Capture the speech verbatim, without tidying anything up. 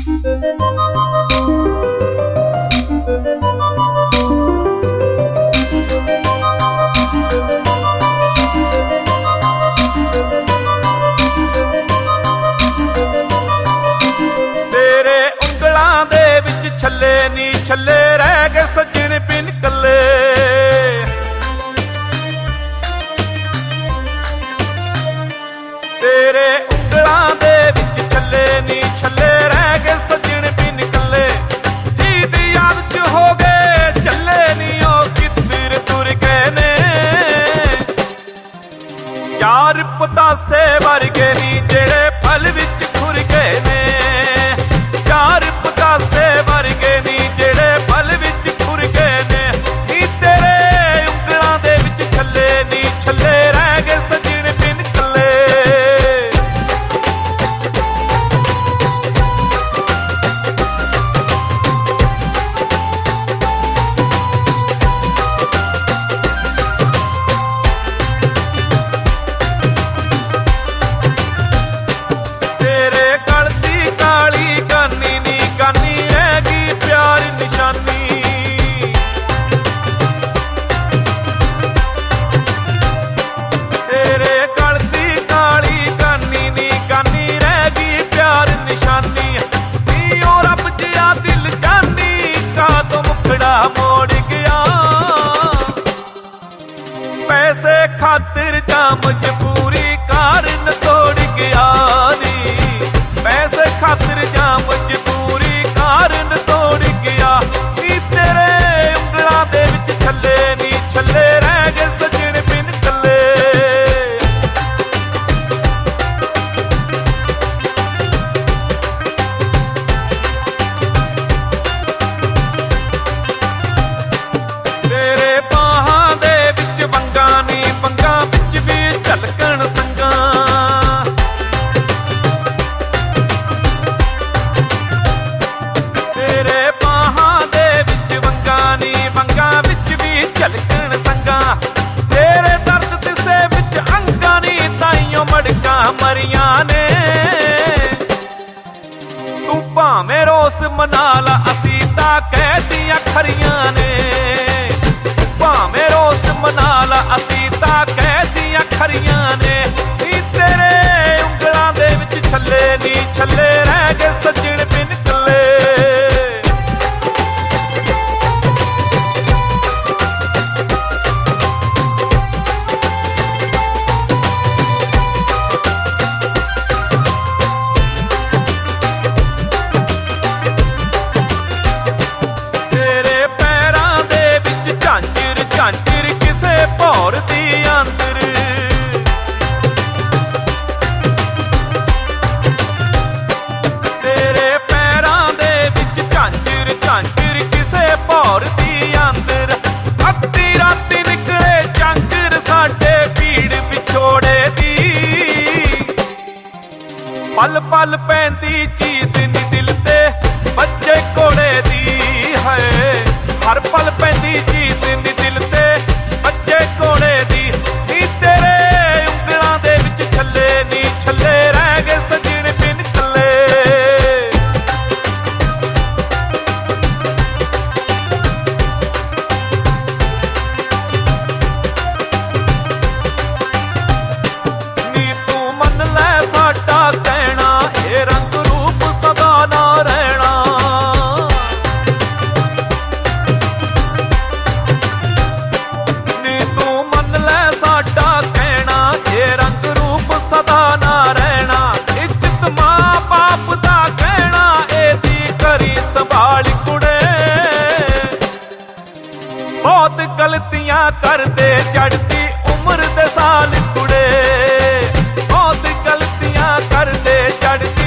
ਛੱਲੇ ਨੀ ਛੱਲੇ ਰਹਿ ਗਏ ਸੱਜਣ ਬਿਨ ਕੱਲੇ। ਤੇਰੇ ਉਂਗਲਾਂ ਦੇ ਵਿੱਚ ਛੱਲੇ ਨੀ ਛੱਲੇ ਰਹਿ ਗਏ ਸੱਜਣ ਬਿਨ ਕੱਲੇ। ਜੀ ਦੀ ਯਾਦ ਚ ਹੋ ਗਏ ਚੱਲੇ ਨੀ ਉਹ ਕਿੱਧਰ ਤੁਰ ਗਏ ਨੇ। ਯਾਰ ਪਤਾਸੇ ਵਰਗੇ ਨੀ ਜਿਹੜੇ ਪਲ ਵਿੱਚ ਖੁਰ ਗਏ ਨੇ। ਯਾਰ ਪਤਾਸੇ ਵਰਗੇ ਨੀ ਜਿਹੜੇ ਪਲ ਵਿੱਚ ਖੁਰ ਗਏ ਨੇ। ਨੀ ਤੇਰੇ ਉਂਗਲਾਂ ਦੇ ਵਿੱਚ ਛੱਲੇ ਨੀ ਛੱਲੇ ਰਹਿ ਗਏ ਸੱਜਣ ਬਿਨ ਕੱਲੇ। ਤੇਰੇ ਗਲ ਦੀ ਕਾਲੀ ਗਾਨੀ ਨੀ ਗਾਨੀ ਰਹਿ ਗਈ ਪਿਆਰ ਨਿਸ਼ਾਨੀ। ਤੇਰੇ ਗਲ ਦੀ ਕਾਲੀ ਗਾਨੀ ਨੀ ਗਾਨੀ ਰਹਿ ਗਈ ਪਿਆਰ ਨਿਸ਼ਾਨੀ। ਨੀ ਉਹ ਰੱਬ ਜਿਹਾ ਦਿਲ ਜਾਨੀ ਕਾਹਤੋਂ ਮੁਖੜਾ ਮੋੜ ਗਿਆ। ਪੈਸੇ ਖਾਤਰ ਜਾਂ ਮਜਬੂਰੀ ਕਾਰਨ ਤੋੜ ਗਿਆ ਨੀ। ਪੈਸੇ ਖਾਤਰ ਜਾਂ ਮਜਬੂਰੀ ਕਾਰਨ ਤੋੜ ਗਿਆ। ਨੀ ਤੇਰੇ ਉਂਗਲਾਂ ਦੇ ਵਿੱਚ ਛੱਲੇ ਨੀ ਛੱਲੇ ਰਹਿ ਗਏ ਸੱਜਣ ਬਿਨ ਕੱਲੇ। ਤੇਰੇ ਬਾਹਾਂ ਦੇ ਵਿੱਚ ਵੰਗਾਂ ਨੀ ਵੰਗਾਂ ਵਿੱਚ ਵੀ ਝਲਕਣ ਸੰਗਾਂ। ਤੇਰੇ ਬਾਹਾਂ ਦੇ ਵਿੱਚ ਵੰਗਾਂ ਨੀ ਵੰਗਾਂ ਵਿੱਚ ਵੀ ਝਲਕਣ ਸੰਗਾਂ। ਤੇਰੇ ਦਰਦ ਦਿਸੇ ਵਿੱਚ ਅੰਗਾਂ ਨੀ ਤਾਈਓ ਮੜਕਾਂ ਮਰੀਆਂ ਨੇ। ਤੂੰ ਭਾਵੇਂ ਰੋਸ ਮਨਾ ਲਾ ਅਸੀਂ ਤਾਂ ਕਹਿਦੀਆਂ ਖਰੀਆਂ ਨੇ। ਭਾਵੇਂ ਰੋਸ ਮਨਾ ਲਾ ਅਸੀਂ ਤਾਂ ਕਹਿਦੀਆਂ ਖਰੀਆਂ ਨੇ। ਨੀ ਤੇਰੇ ਉਂਗਲਾਂ ਦੇ ਵਿੱਚ ਛੱਲੇ ਨੀ ਛੱਲੇ ਰਹਿ ਗਏ ਸੱਜਣ ਬਿਨ ਕੱਲੇ। ਤੇਰੇ ਪੈਰਾਂ ਦੇ ਵਿੱਚ ਝਾਂਜਰ ਝਾਂਜਰ ਕਿਸੇ ਭੌਰ ਦੀ ਅੰਦਰ। ਤੇਰੇ ਪੈਰਾਂ ਦੇ ਵਿੱਚ ਝਾਂਜਰ ਝਾਂਜਰ ਕਿਸੇ ਭੌਰ ਦੀ ਅੰਦਰ। ਅੱਧੀ ਰਾਤੀ ਨਿਕਲੇ ਝਾਂਜਰ ਸਾਡੇ ਭੀੜ ਵਿਛੋੜੇ ਦੀ। ਪਲ ਪਲ ਪੈਂਦੀ ਚੀਸ ਨੀ ਦਿਲ ਤੇ ਬੱਚੇ ਘੋੜੇ ਦੀ ਹੈ। ਹਰ ਪਲ ਪੈਂਦੀ ਚੀਸ ਨੀ ਦਿਲ ਤੇ ਬੱਚੇ ਘੋੜੇ ਦੀ। ਨੀ ਤੇਰੇ ਉਂਗਲਾਂ ਦੇ ਵਿੱਚ ਛੱਲੇ ਨੀ ਛੱਲੇ ਰਹਿ ਗਏ ਸੱਜਣ ਬਿਨ ਕੱਲੇ। ਨੀ ਤੂੰ ਮੰਨ ਲੈ ਸਾਡਾ ਕਹਿਣਾ ਇਹ ਰੰਗ ਰੂਪ ਸਦਾ ਨਾ ਰਹਿਣਾ। ਨੀ ਤੂੰ ਮੰਨ ਲੈ ਸਾਡਾ ਕਹਿਣਾ ਇਹ ਰੰਗ ਰੂਪ ਸਦਾ ਨਾ ਰਹਿਣਾ। ਇੱਜ਼ਤ ਮਾਂ ਬਾਪ ਦਾ ਕਹਿਣਾ ਇਹਦੀ ਕਰੀ ਸੰਭਾਲ ਕੁੜੇ। ਬਹੁਤ ਗਲਤੀਆਂ ਕਰਦੇ ਚੜ੍ਹਦੀ ਉਮਰ ਦੇ ਸਾਲ ਕੁੜੇ। ਬਹੁਤ ਗਲਤੀਆਂ ਕਰਦੇ ਚੜ੍ਹਦੀ